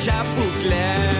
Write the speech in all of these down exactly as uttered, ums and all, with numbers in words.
chapeau clair.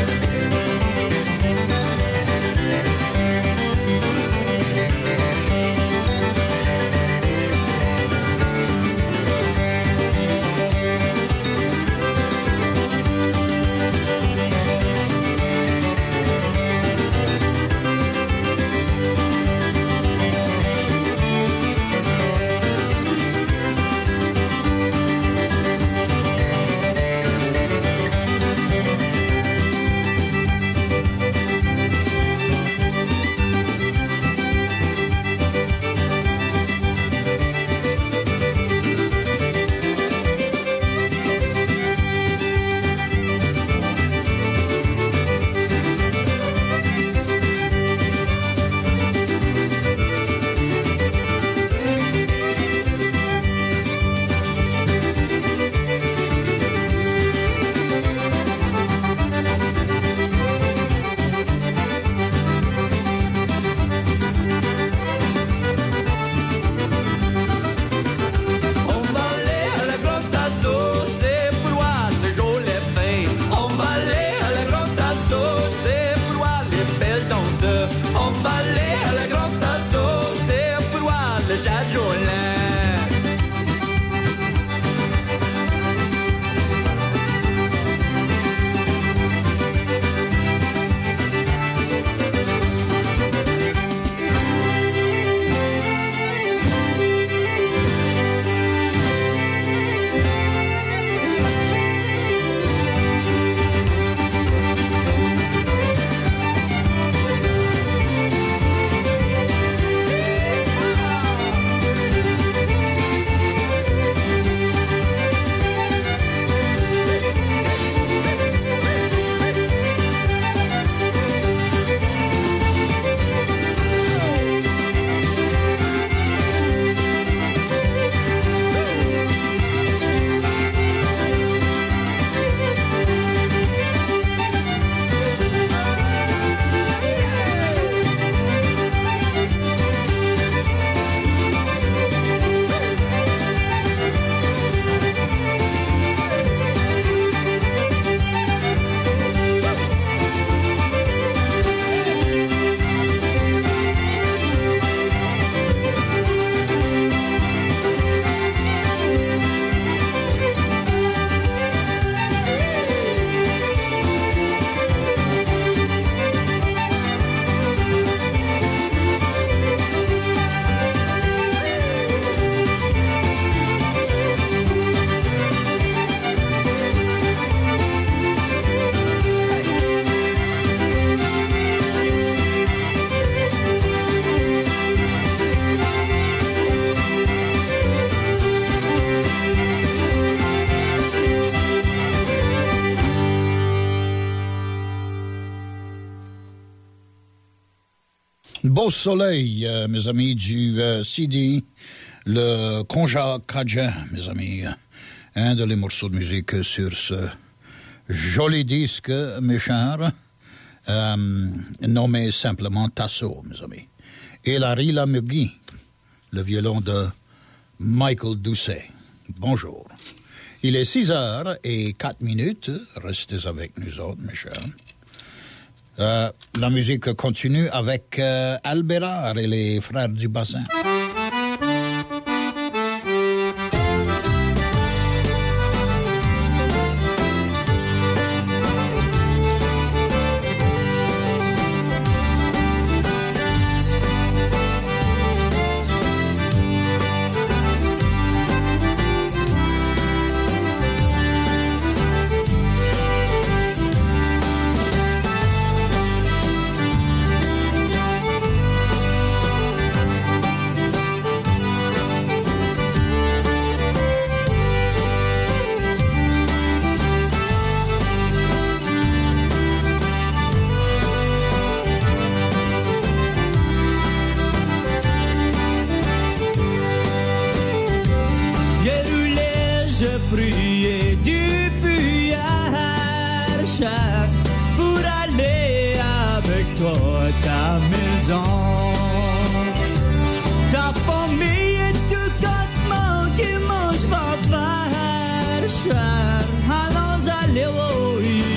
Beau soleil, euh, mes amis du euh, C D, le Konja Kaja, mes amis, un de les morceaux de musique sur ce joli disque, mes chers, euh, nommé simplement Tasso, mes amis. Et la Rila Mugui, le violon de Michael Doucet. Bonjour. Il est six heures et quatre minutes, restez avec nous autres, mes chers. Euh, la musique continue avec euh, Albérard et les Frères du Bassin. prier depuis hier pour aller avec toi à ta maison. Ta famille et tout contement qui mange va faire cher. Allons aller au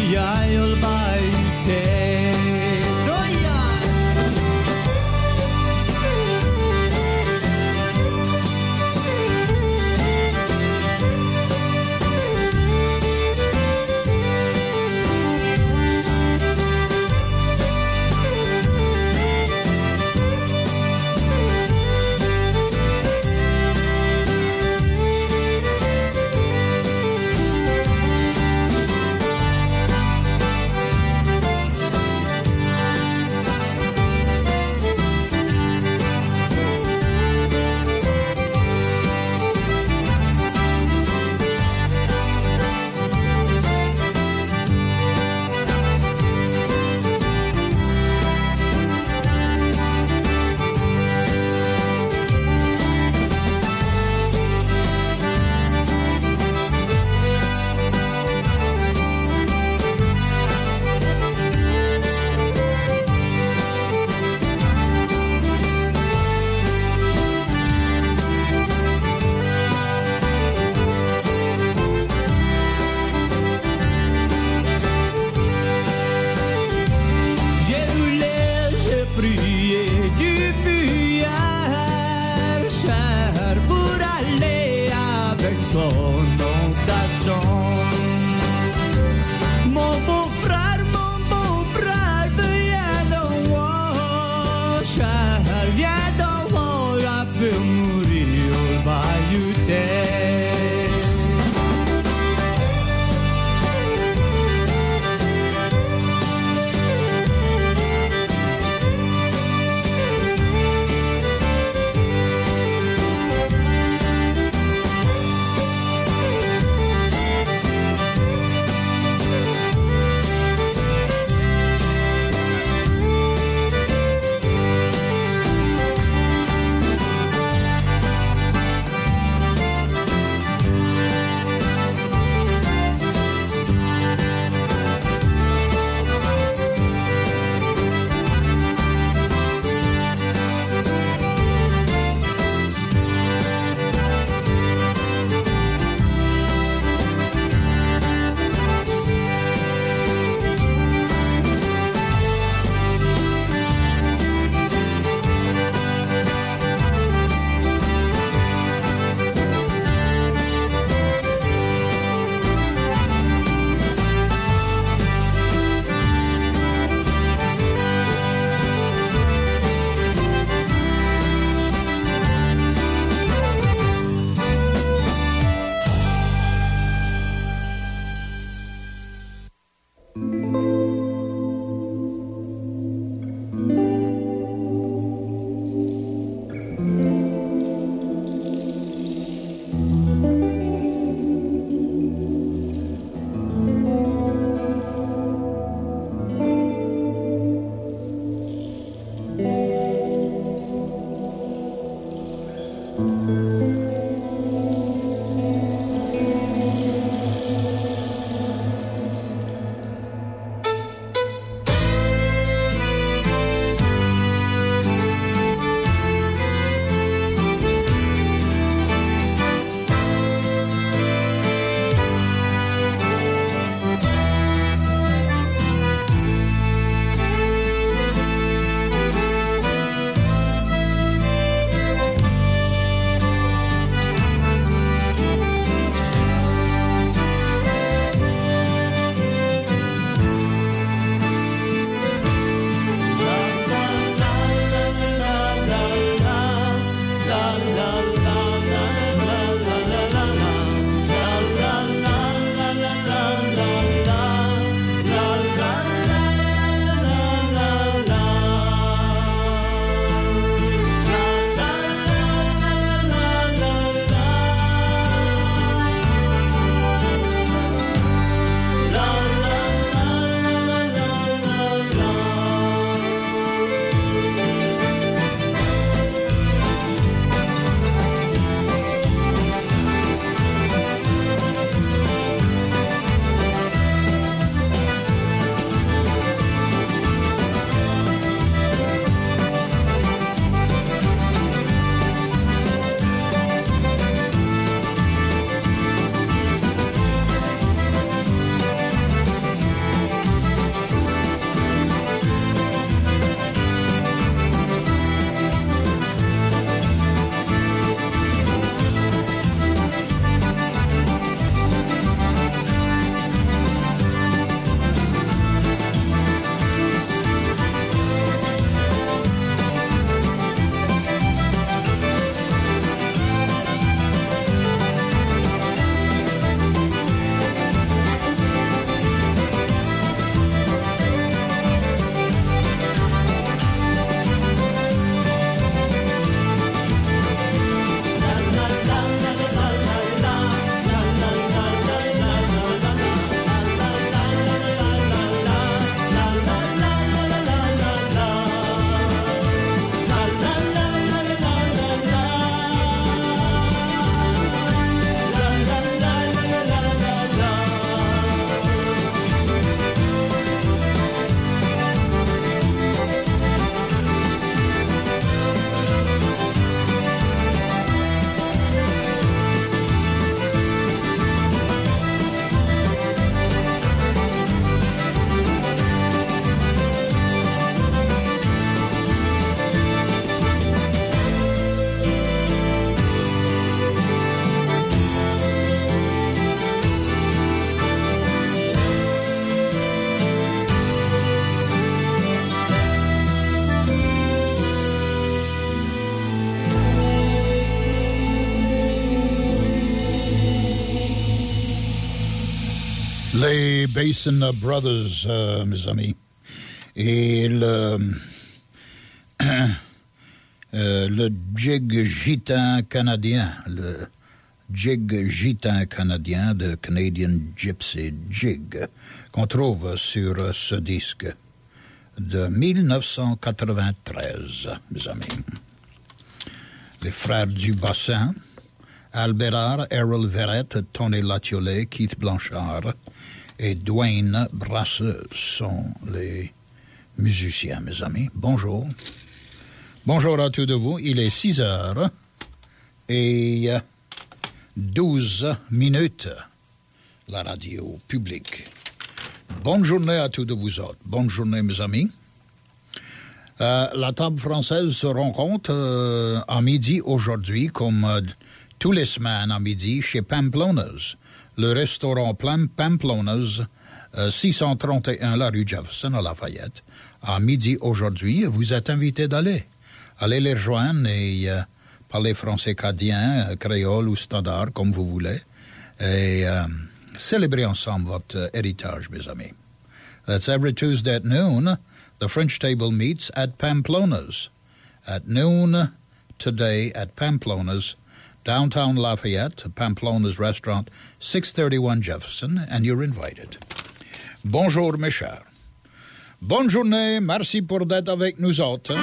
Les Basin Brothers, euh, mes amis, et le, euh, le jig gitan canadien, le jig gitan canadien de Canadian Gypsy Jig, qu'on trouve sur ce disque de mille neuf cent quatre-vingt-treize, mes amis. Les frères du bassin, Albérard, Errol Verrett, Tony Latiolet, Keith Blanchard et Dwayne Brasseux sont les musiciens, mes amis. Bonjour. Bonjour à tous de vous. Il est six heures et douze minutes, la radio publique. Bonne journée à tous de vous autres. Bonne journée, mes amis. Euh, la table française se rencontre euh, à midi aujourd'hui, comme euh, tous les semaines à midi, chez Pamplona's, le restaurant Pamplona's, euh, six cent trente et un la rue Jefferson à Lafayette. À midi aujourd'hui, vous êtes invités d'aller. Allez les rejoindre et euh, parler français cadien, euh, créole ou standard, comme vous voulez. Et euh, célébrer ensemble votre euh, héritage, mes amis. That's every Tuesday at noon. The French table meets at Pamplona's. At noon today at Pamplona's, downtown Lafayette, Pamplona's restaurant, six thirty-one Jefferson, and you're invited. Bonjour, mes chers. Bonne journée, merci pour d'être avec nous autres.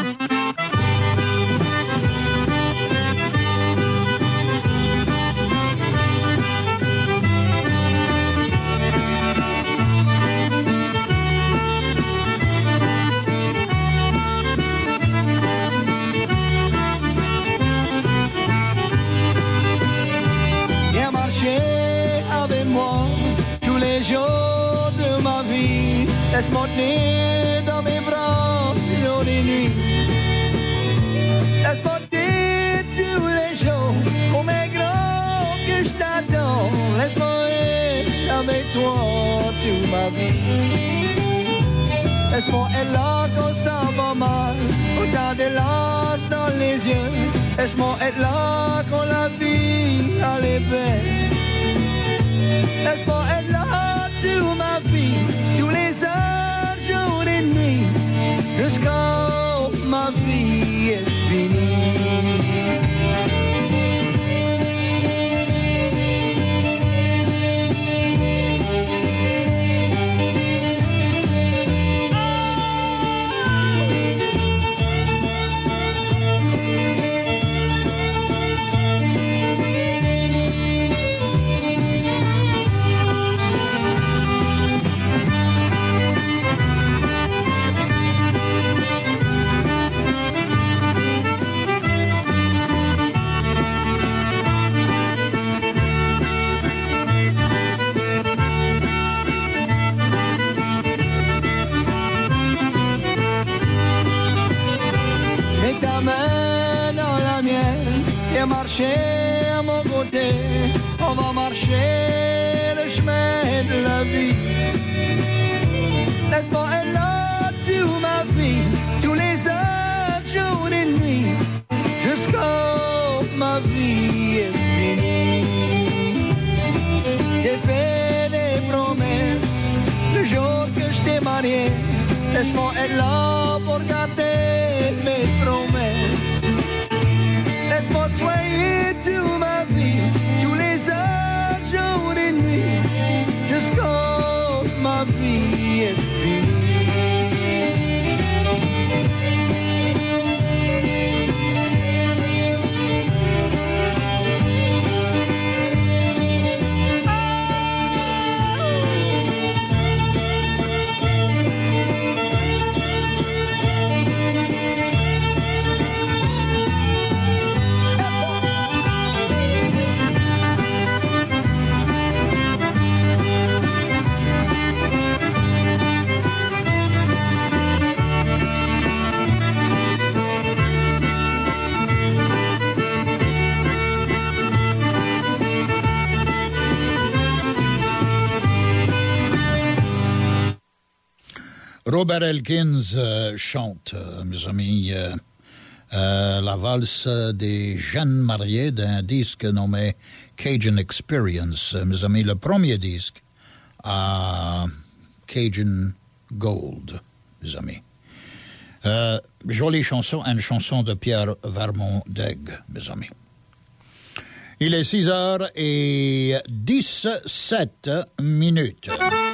Laisse-moi tenir dans mes bras jour et nuit. Laisse-moi dire tous les jours combien grand que je t'attends. Laisse-moi être avec toi toute ma vie. Laisse-moi être là quand ça va mal, regarder là dans les yeux. Laisse-moi être là quand la vie elle est belle. Laisse-moi être là toute ma vie, tous les heures, jours et nuits, jusqu'à ma vie est finie. Marcher à mon côté, on va marcher le chemin de la vie. Laisse-moi être là toute ma vie, tous les heures, jours et nuits, jusqu'à ma vie est finie. J'ai fait des promesses le jour que je t'ai marié. Laisse-moi être là pour garder mes promesses. Laisse-moi soigner toute ma vie, tous les heures, jours et nuits, jusqu'à ma vie est finie. Robert Elkins euh, chante, euh, mes amis, euh, euh, la valse des jeunes mariés d'un disque nommé Cajun Experience. Euh, mes amis, le premier disque à Cajun Gold, mes amis. Euh, jolie chanson, une chanson de Pierre Vermont-Daigle, mes amis. Il est six heures dix-sept minutes.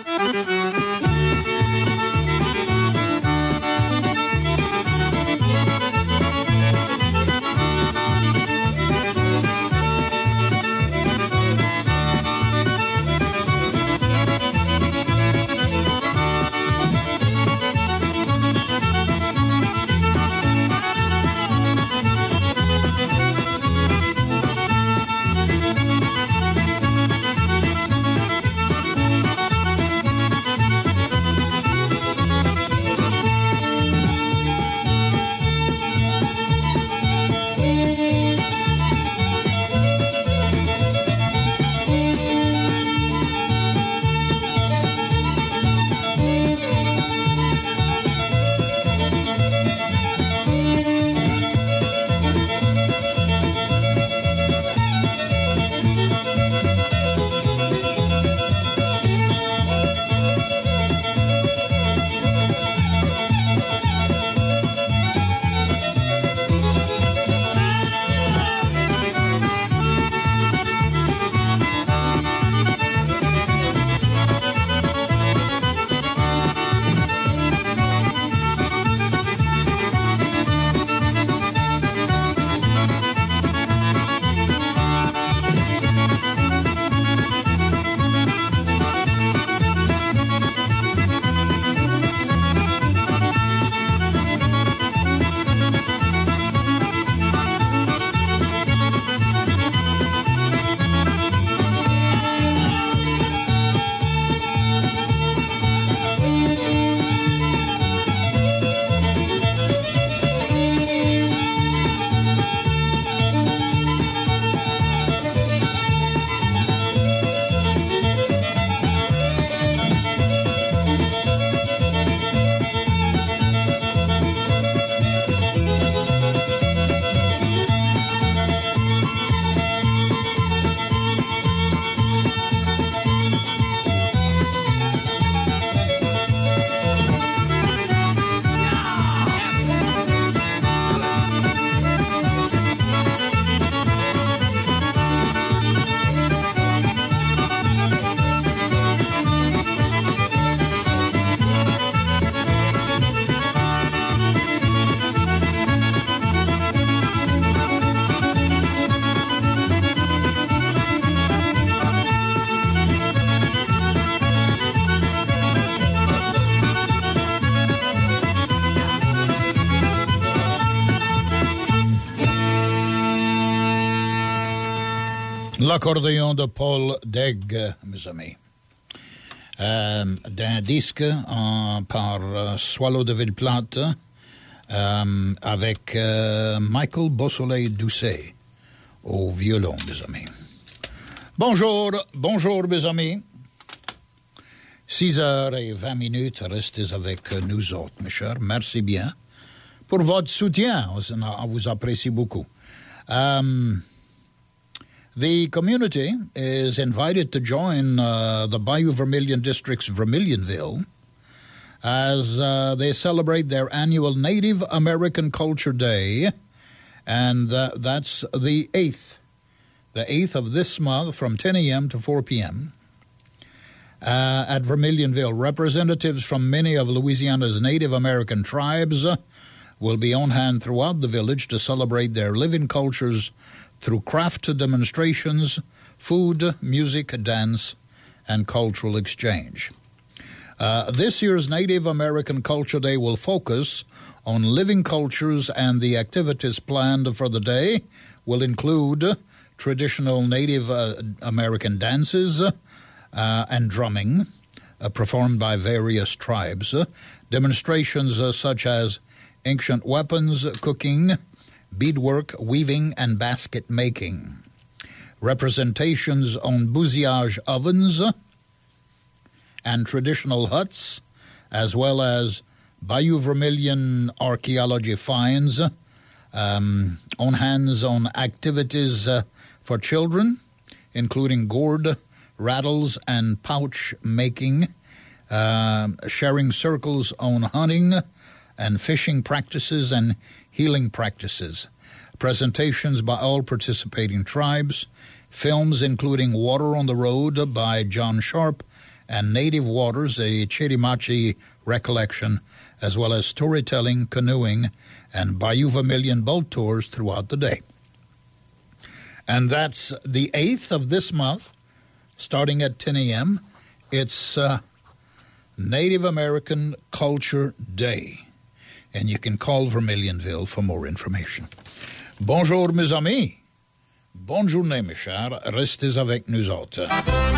L'accordéon de Paul Daigle, mes amis. Euh, d'un disque en, par euh, Swallow de Villeplate euh, avec euh, Michael Beausoleil-Doucet au violon, mes amis. Bonjour, bonjour, mes amis. six heures et vingt minutes, restez avec nous autres, mes chers. Merci bien pour votre soutien. On vous apprécie beaucoup. Um, The community is invited to join uh, the Bayou Vermilion District's Vermilionville as uh, they celebrate their annual Native American Culture Day, and uh, that's the eighth, the eighth of this month from ten a.m. to four p.m. Uh, at Vermilionville. Representatives from many of Louisiana's Native American tribes uh, will be on hand throughout the village to celebrate their living cultures through craft demonstrations, food, music, dance, and cultural exchange. Uh, this year's Native American Culture Day will focus on living cultures, and the activities planned for the day will include traditional Native uh, American dances uh, and drumming uh, performed by various tribes, uh, demonstrations uh, such as ancient weapons, cooking, beadwork, weaving, and basket making. Representations on bousillage ovens and traditional huts, as well as Bayou Vermilion archaeology finds, um, on hands-on activities uh, for children, including gourd rattles and pouch making, uh, sharing circles on hunting and fishing practices and healing practices. Presentations by all participating tribes, films including Water on the Road by John Sharp and Native Waters, a Chirimachi recollection, as well as storytelling, canoeing, and Bayou Vermilion boat tours throughout the day. And that's the eighth of this month, starting at ten a.m. It's uh, Native American Culture Day. And you can call Vermilionville for more information. Bonjour, mes amis. Bonne journée, mes chers. Restez avec nous autres.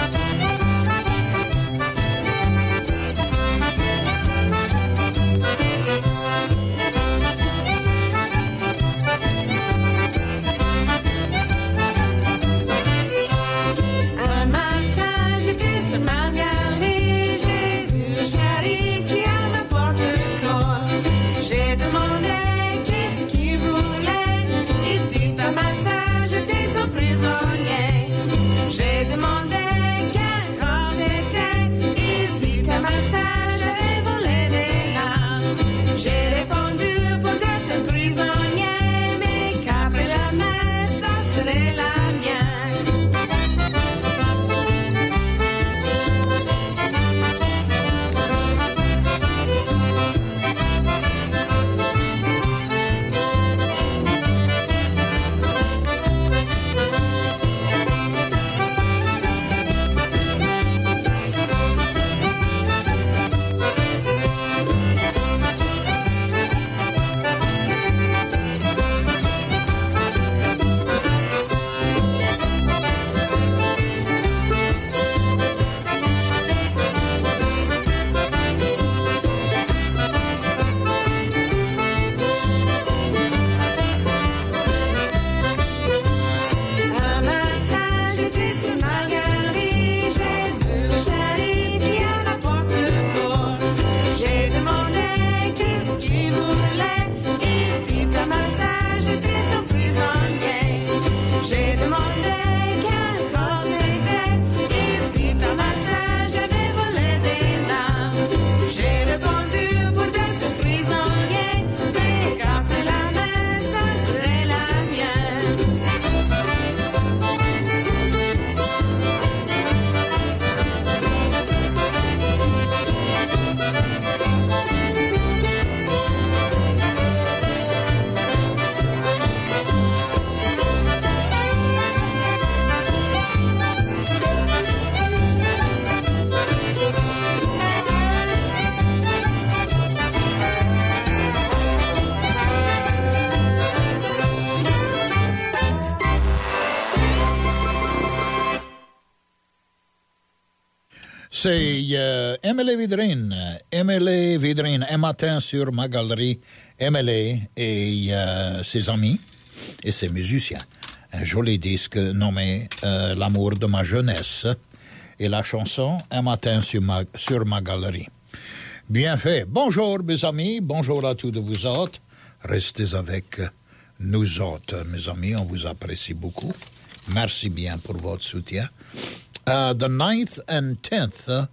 C'est euh, Emily Vidrine, Emily Vidrine, un matin sur ma galerie, Emily et euh, ses amis et ses musiciens. Un joli disque nommé euh, L'amour de ma jeunesse et la chanson Un matin sur ma, sur ma galerie. Bien fait. Bonjour mes amis, bonjour à tous de vous autres. Restez avec nous autres, mes amis, on vous apprécie beaucoup. Merci bien pour votre soutien. Uh, the ninth and tenth uh,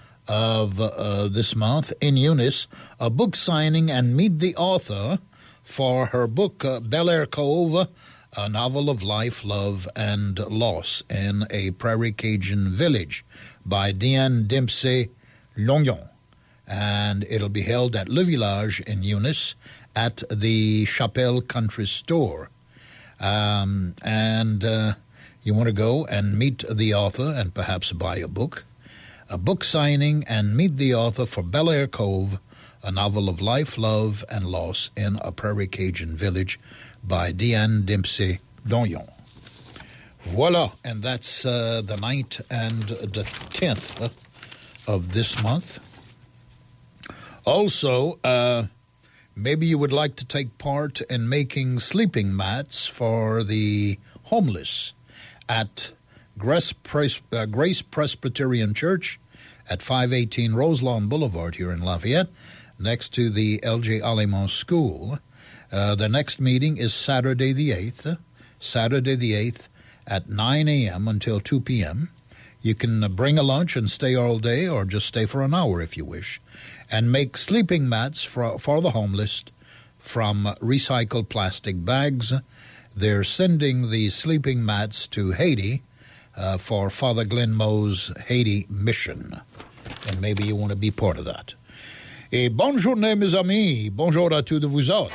of uh, this month in Eunice, a book signing and meet the author for her book, uh, Bel Air Cove, a novel of life, love, and loss in a Prairie Cajun village by Diane Dempsey Longyon. And it'll be held at Le Village in Eunice at the Chapelle Country Store. Um, and... Uh, You want to go and meet the author and perhaps buy a book. A book signing and meet the author for Bel Air Cove, a novel of life, love, and loss in a Prairie Cajun village by Diane Dempsey Longyon. Voila, and that's uh, the ninth and the tenth of this month. Also, uh, maybe you would like to take part in making sleeping mats for the homeless at Grace, Pres- uh, Grace Presbyterian Church at five eighteen Roselawn Boulevard here in Lafayette, next to the L J Alemont School. Uh, the next meeting is Saturday the eighth, Saturday the eighth at nine a.m. until two p.m. You can bring a lunch and stay all day, or just stay for an hour if you wish, and make sleeping mats for, for the homeless from recycled plastic bags. They're sending these sleeping mats to Haiti uh, for Father Glenn Moe's Haiti mission. And maybe you want to be part of that. Et bonne journée, mes amis. Bonjour à tous de vous autres.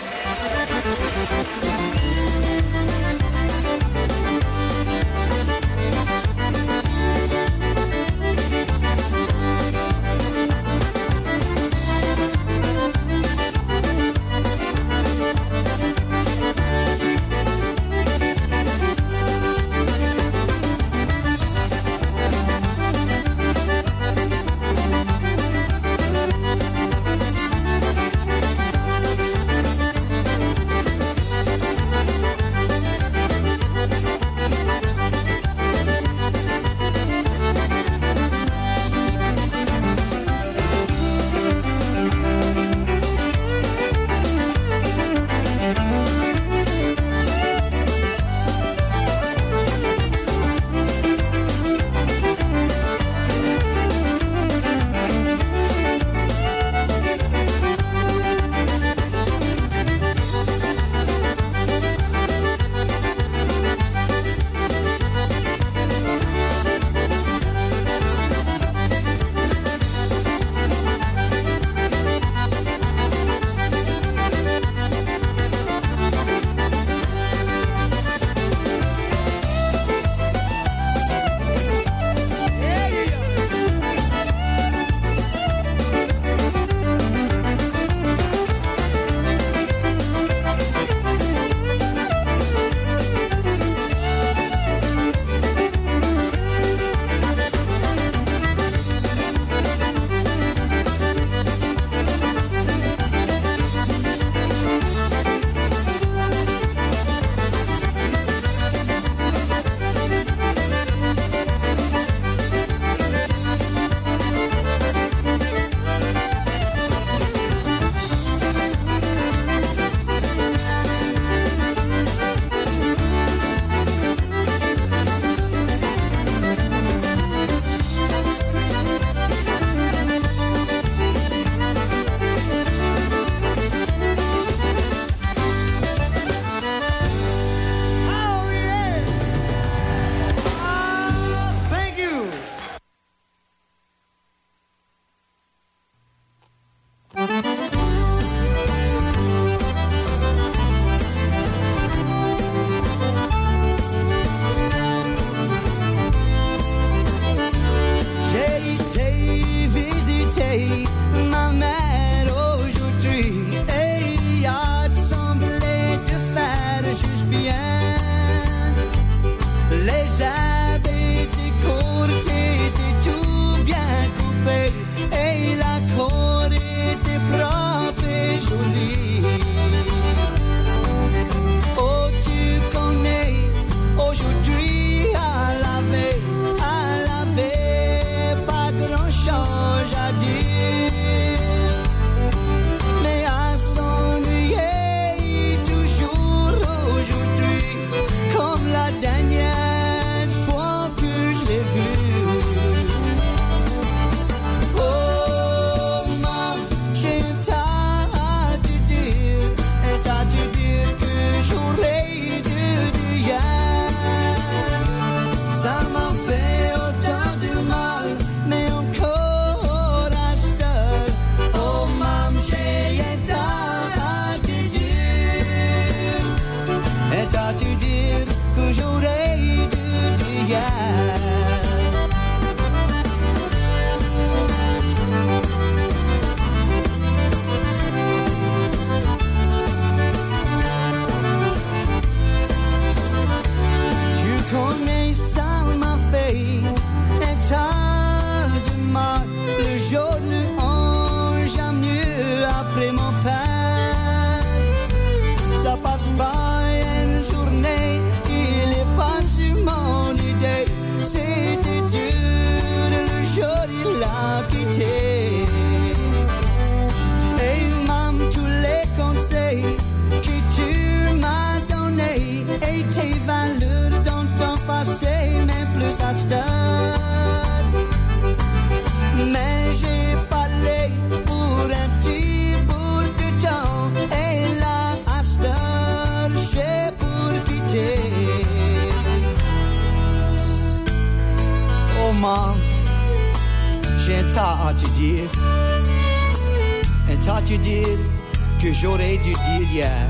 dire, et t'as-tu dire que j'aurais dû dire hier.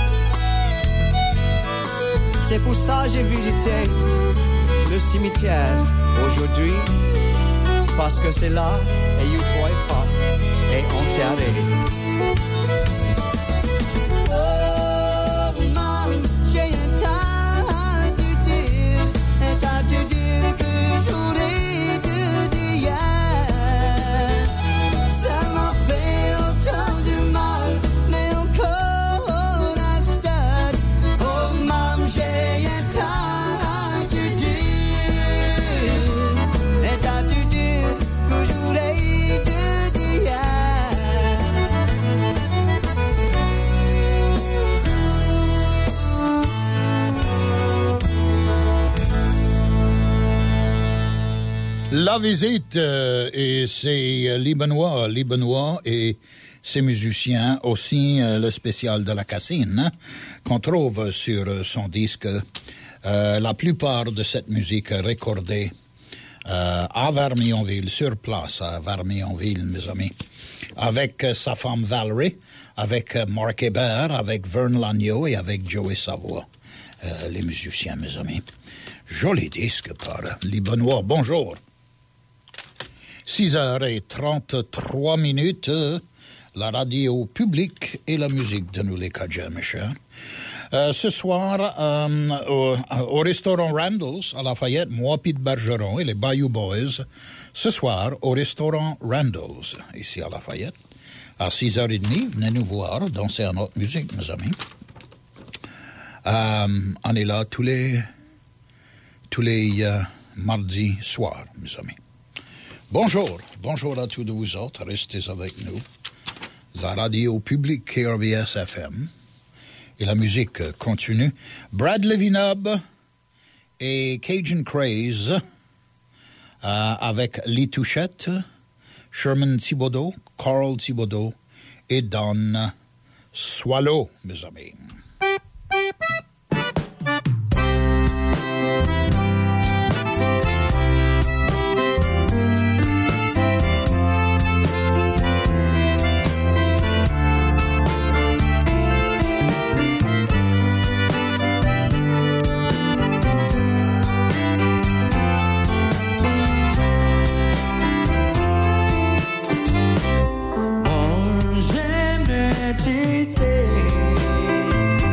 C'est pour ça que j'ai visité le cimetière aujourd'hui, parce que c'est là et où toi et pas est enterré. Oh, maman, j'ai un tas à te dire, et à te dire que j'aurais dû dire hier. Ça m'a fait autant de mal, mais encore un stade. Oh, maman, j'ai un tas à te dire, et à te dire que j'aurais dû dire hier. La visite euh, et ses Libanois, Libanois et ses musiciens, aussi euh, le spécial de la Cassine, hein, qu'on trouve sur son disque. Euh, la plupart de cette musique recordée euh, à Vermionville, sur place à Vermionville, mes amis, avec euh, sa femme Valerie, avec euh, Marc Hébert, avec Vern Lagneau et avec Joey Savoie, euh, les musiciens, mes amis. Joli disque par Libanois. Bonjour. six heures trente-trois minutes, la radio publique et la musique de nous les Cajuns, mes chers. Euh, ce soir, euh, au, au restaurant Randall's à Lafayette, moi, Pete Bergeron et les Bayou Boys, ce soir au restaurant Randall's, ici à Lafayette, à six heures trente, venez nous voir, danser à notre musique, mes amis. Euh, on est là tous les, tous les euh, mardis soirs, mes amis. Bonjour, bonjour à tous de vous autres, restez avec nous. La radio publique K R V S F M et la musique continue. Brad Levinub et Cajun Craze euh, avec Lee Touchette, Sherman Thibodeau, Carl Thibodeau et Don Swallow, mes amis. J'aimerais t'aider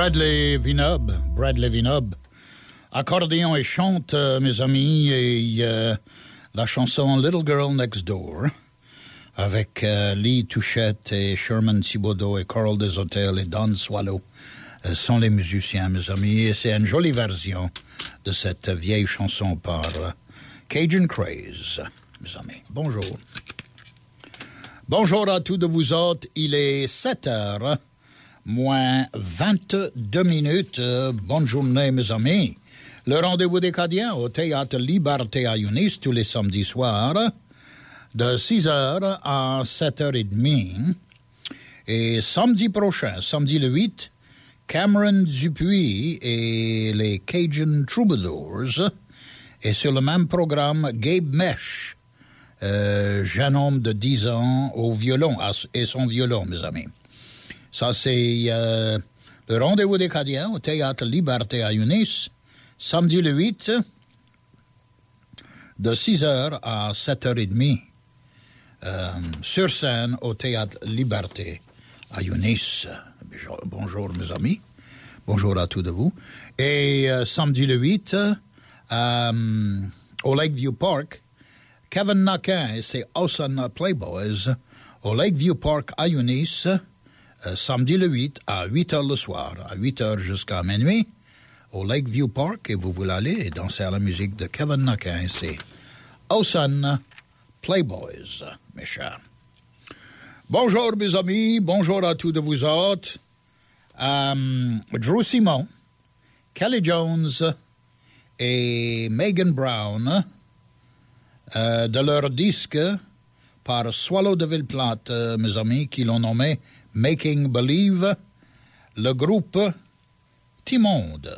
Bradley Vinob, Bradley Vinob, accordéon et chante, euh, mes amis, et euh, la chanson Little Girl Next Door, avec euh, Lee Touchette et Sherman Thibodeau et Carl Desautels et Don Swallow, euh, sont les musiciens, mes amis, et c'est une jolie version de cette vieille chanson par euh, Cajun Craze, mes amis. Bonjour. Bonjour à tous de vous autres, il est sept heures, moins vingt-deux minutes. Euh, bonne journée, mes amis. Le rendez-vous des Cadiens au Théâtre Liberté à Yunis tous les samedis soirs, de six heures à sept heures trente. Et samedi prochain, samedi le huit, Cameron Dupuis et les Cajun Troubadours. Et sur le même programme, Gabe Mesh, euh, jeune homme de dix ans au violon, et son violon, mes amis. Ça, c'est euh, le rendez-vous des Cadiens au Théâtre Liberté à Yunis, samedi le huit, de six heures à sept heures trente, euh, sur scène au Théâtre Liberté à Yunis. Bonjour, mes amis. Bonjour à tous de vous. Et euh, samedi le huit, euh, au Lakeview Park, Kevin Naquin et ses Awesome Playboys au Lakeview Park à Yunis, Euh, samedi le huit à huit heures le soir, à huit heures jusqu'à minuit, au Lakeview Park, et vous voulez aller et danser à la musique de Kevin Naquin, c'est Awesome Playboys, mes chers. Bonjour, mes amis, bonjour à tous de vous autres. Um, Drew Simon, Kelly Jones et Megan Brown, euh, de leur disque par Swallow de Villeplate, euh, mes amis, qui l'ont nommé Making Believe, le groupe Timonde.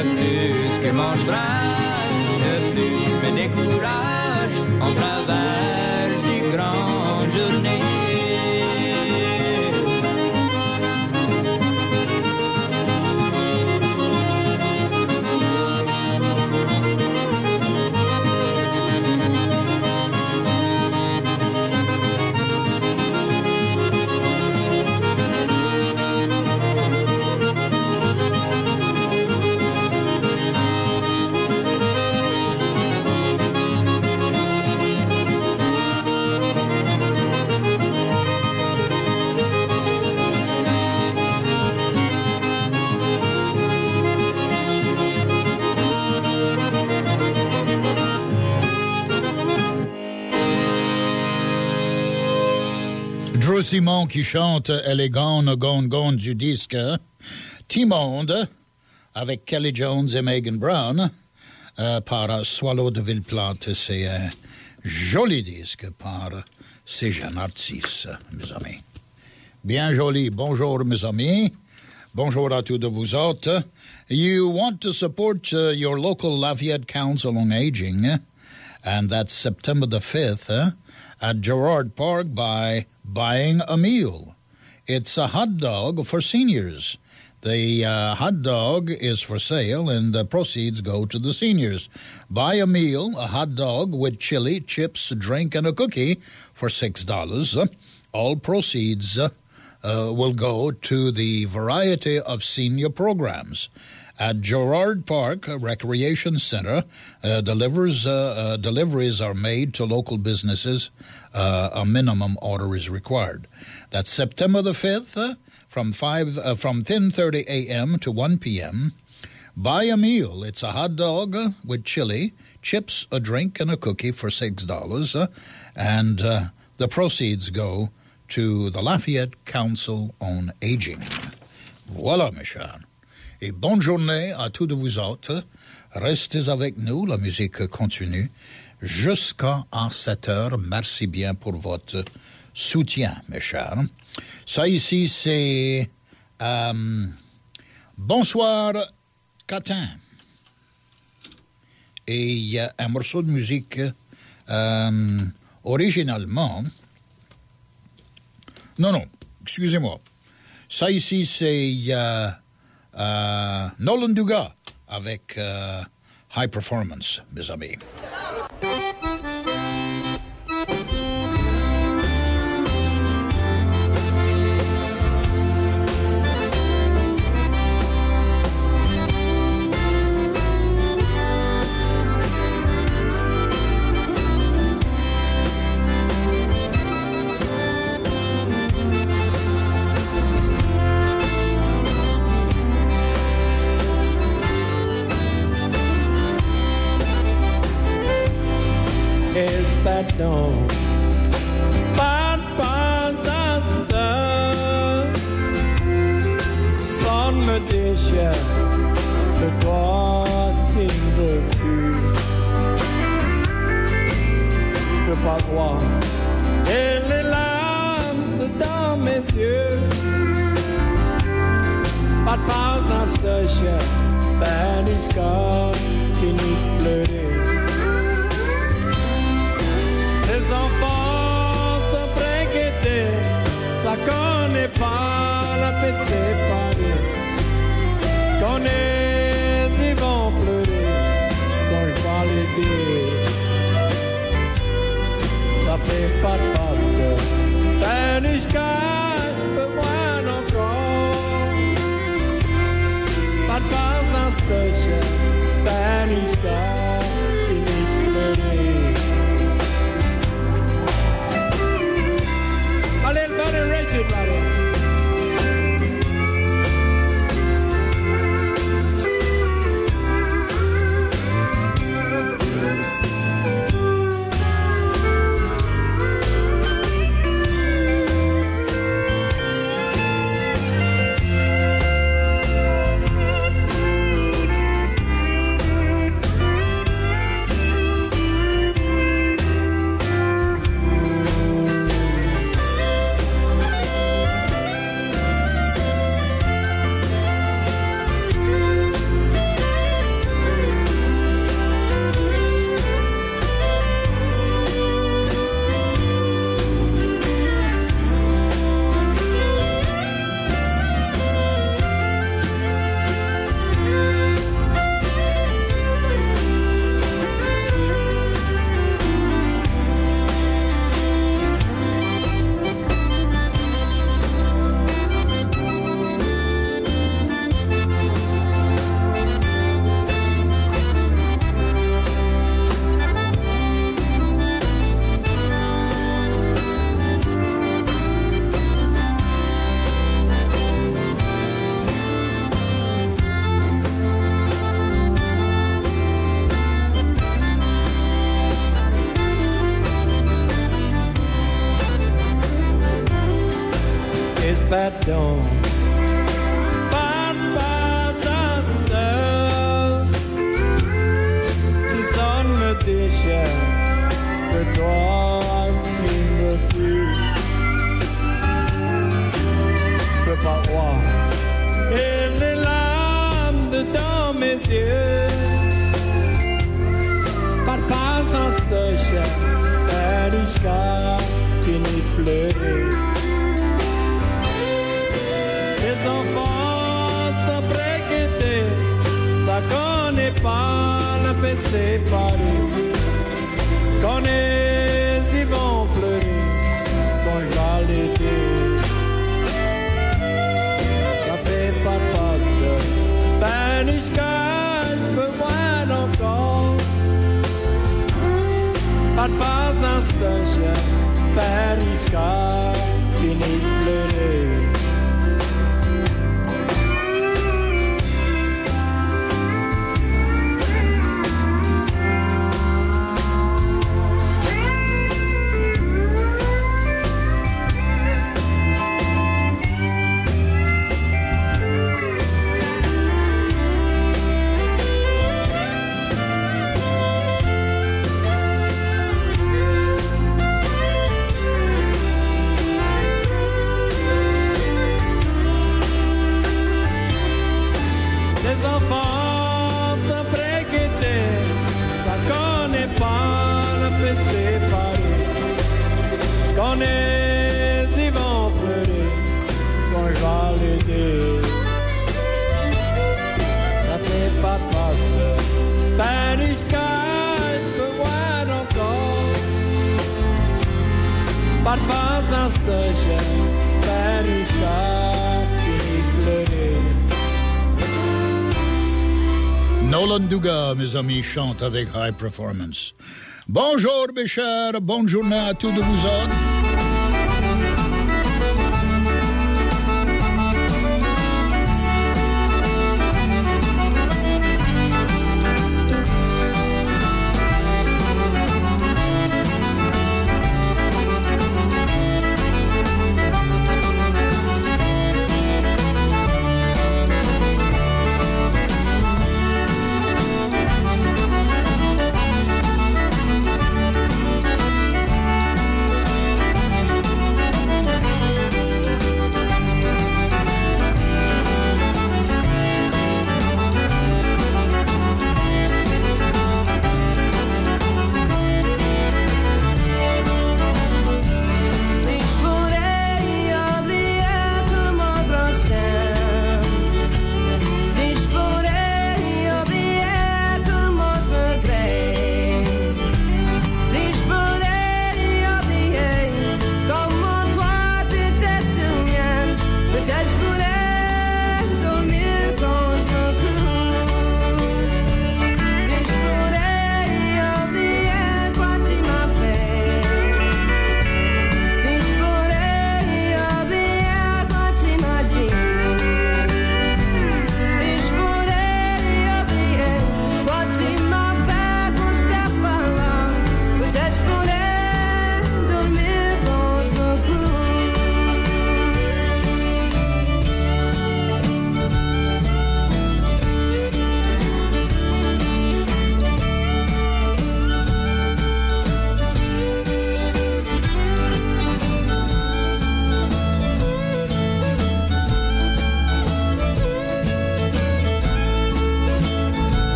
plus que mon brave, de plus me décourage, on traverse une grande journée. Drew Simon qui chante Elle est gone, gone, gone du disque T-Monde avec Kelly Jones et Megan Brown euh, par Swallow de Villeplante. C'est un joli disque par ces jeunes artistes, mes amis. Bien joli. Bonjour, mes amis. Bonjour à tous de vous autres. You want to support uh, your local Lafayette Council on Aging, and that's September the fifth uh, at Gerard Park by buying a meal. It's a hot dog for seniors. The uh, hot dog is for sale, and the proceeds go to the seniors. Buy a meal, a hot dog with chili, chips, a drink, and a cookie for six dollars. Uh, all proceeds uh, uh, will go to the variety of senior programs. At Gerard Park Recreation Center, uh, delivers, uh, uh, deliveries are made to local businesses. Uh, a minimum order is required. That's September the fifth, uh, from five uh, from ten thirty a.m. to one p.m. Buy a meal. It's a hot dog uh, with chili, chips, a drink, and a cookie for six dollars, uh, and uh, the proceeds go to the Lafayette Council on Aging. Voilà, mes chers. Et bonne journée à tous de vous autres. Restez avec nous, la musique continue jusqu'à sept heures. Merci bien pour votre soutien, mes chers. Ça ici, c'est euh, Bonsoir Catin. Et il y a un morceau de musique euh, originalement... Non, non, excusez-moi. Ça ici, c'est... Euh, Euh, Nolan Dugas avec euh, High Performance, mes amis. Non, pas pas d'instant, sans me déchirer de toi qui ne veut plus. Je peux pas voir et les larmes dans mes yeux. Pas pas instant, ben ich kann nicht pleurer. Les enfants sont très guettés, la connaît pas, la paix séparée. Connaît, ils vont pleurer quand je vais l'aider. Ça fait pas de passe, ben ich kann bemoin encore. Pas de passe dans ce que j'ai, ben ich kann nicht pleurer. Buddy Richard, buddy. yeux. Par pas dans ce chien, Perishka finit de pleurer. Les enfants sont préquêtés, ça connaît pas la paix séparée. Quand ils vont pleurer, quand je vais l'aider. Ça fait pas de passe, Perishka, je peux voir encore. Pas de pas un station, Perishka, finit de pleurer. Nolan Duga, mes amis, chante avec High Performance. Bonjour, mes chers, bonne journée à tous de vous autres.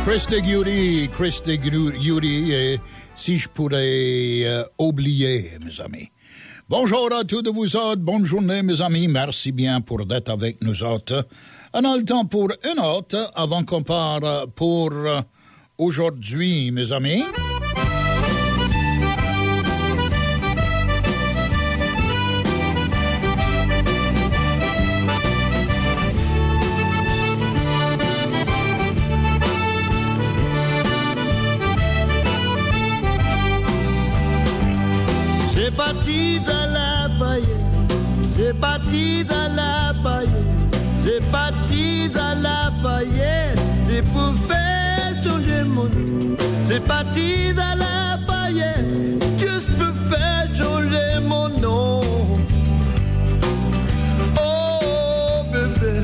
Christy Yuri, Christy Yuri, et si je pourrais euh, oublier, mes amis. Bonjour à tous de vous autres, bonne journée, mes amis. Merci bien pour d'être avec nous autres. On a le temps pour une autre avant qu'on part pour euh, aujourd'hui, mes amis. C'est parti dans la paillette, c'est parti dans la paillette, c'est parti dans la paillette, c'est pour faire changer mon nom. C'est parti dans la paillette, juste pour faire changer mon nom. Oh bébé,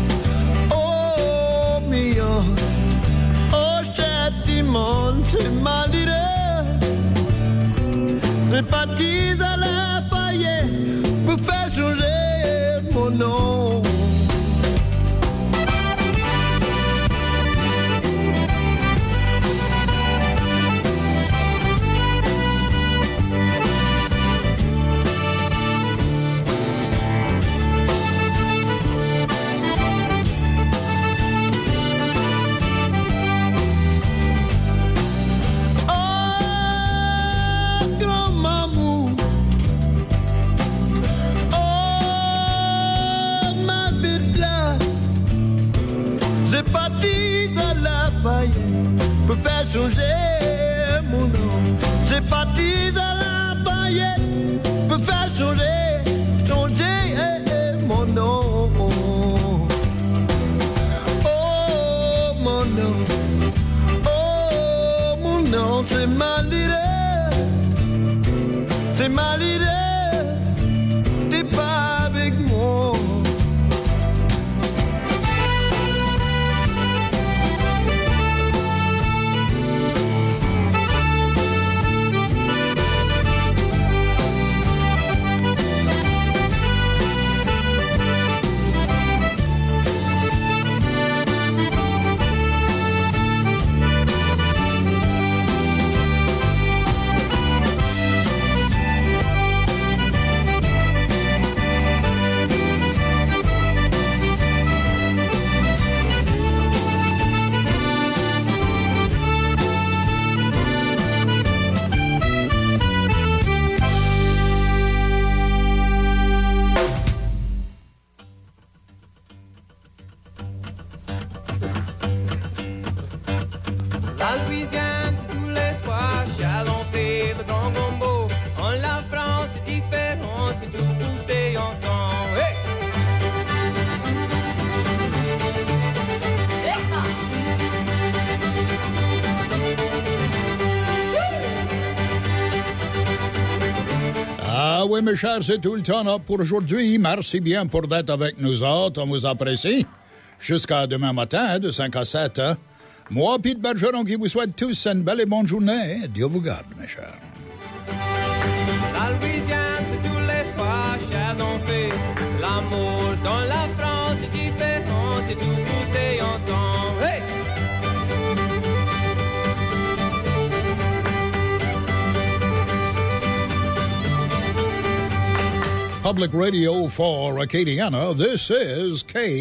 oh mignon, oh châtiment, c'est malheureux. C'est parti dans la paillette pour faire changer mon nom. C'est parti dans la paillette pour faire changer mon nom. C'est parti dans la paillette pour faire changer, changer mon nom. Oh mon nom, oh mon nom, c'est malheureux, c'est malheureux, t'es pas avec moi. Ah oui, mes chers, c'est tout le temps là pour aujourd'hui. Merci bien pour d'être avec nous autres. On vous apprécie. Jusqu'à demain matin, de cinq à sept. Hein. Moi, Pete Bergeron, qui vous souhaite tous une belle et bonne journée. Dieu vous garde, mes chers. La Louisiane, c'est tous les fois, chers fait. L'amour dans la France est différent, c'est tout poussé ensemble. Hey! Public Radio for Acadiana, this is K.